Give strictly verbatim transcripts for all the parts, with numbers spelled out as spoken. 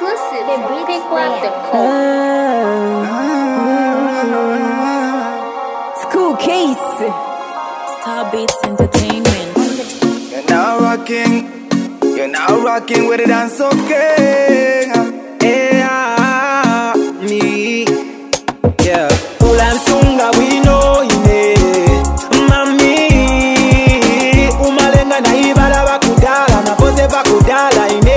Exclusive from pick one dot com. School case. Star Beats Entertainment. You're now rocking, you're now rocking with it and so okay. Yeah, me, yeah. Ulansunga we know ine, mami. Umalenga na ibala bakudala, na pose bakudala ine.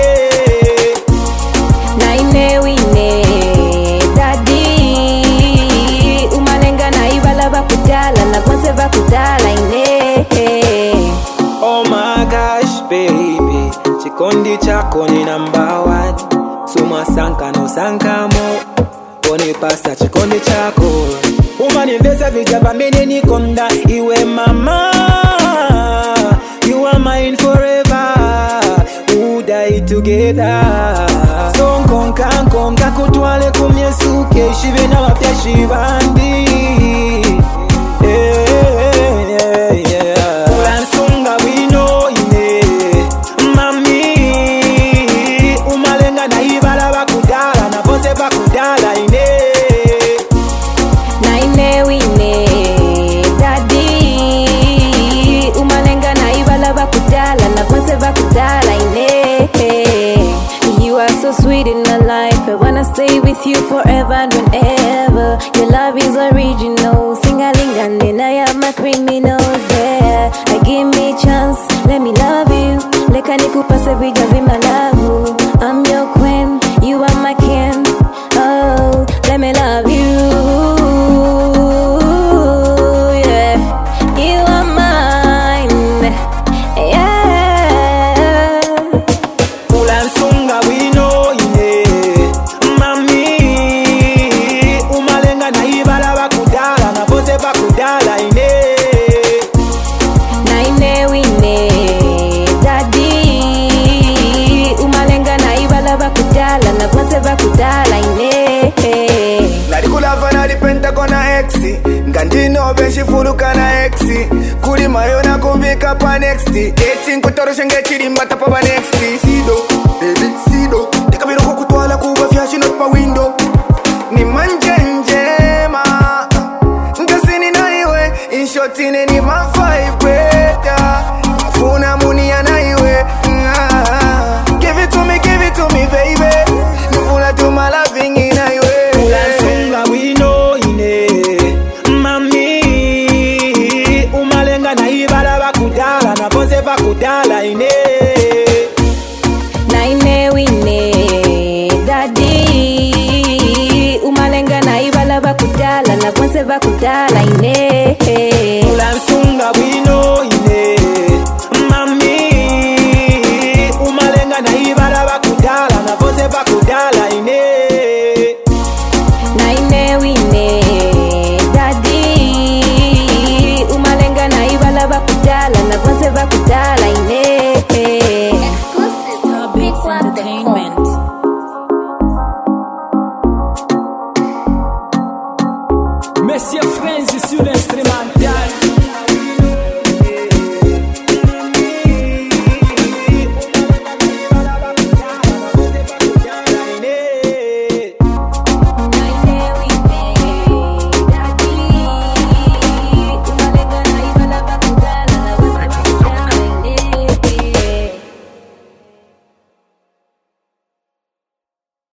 Na ine wine, daddy. Umalenga na ibala bakudala, na pose bakudala ine. Oh my gosh, baby, chikondi chako ni number one. Suma sanka no sanka mo, pone pasta chikondi chako. Umani vesa vijaba mene ni konda, iwe mama. You are mine forever, we'll die together. So nkonka nkonka kutwale kumyesuke, shive na wafya shivandi. You are so sweet in my life. I wanna stay with you forever and whenever. Your love is original. Sing-a-ling and then I have my criminals there. I give me a chance, let me love you. Leka nikupase vijavi malavu. I'm your queen, you are my king. Oh, let me love you. Yeah, you are mine. Yeah. Ulansunga we know ine, mami. Umalenga na ibala bakudala, na pose bakudala ine. Na ine wine, daddy. Umalenga na ibala bakudala, na pose bakudala ine. Nalikulava na Pentagon na exi, ngandino benshi fuluka na exi. Kuli mayo na kubika pa nexti, eighteen kutoro shenge chiri mbata pa ba nexti. Sido, baby sido, tika biro kukutwala kuwa fyashi not pa window. Ni manje njema, nkasini na iwe, inshotine ni mafaipeta. Afuna munia na iwe, give it to me, give it to me baby. Nifuna tu my loving ina iwe. Ulansunga we know ine, mami. Umalenga na ibala bakudala, na pose bakudala ine. Na ine wine, daddy. Umalenga na ibala bakudala, na pose bakudala ine.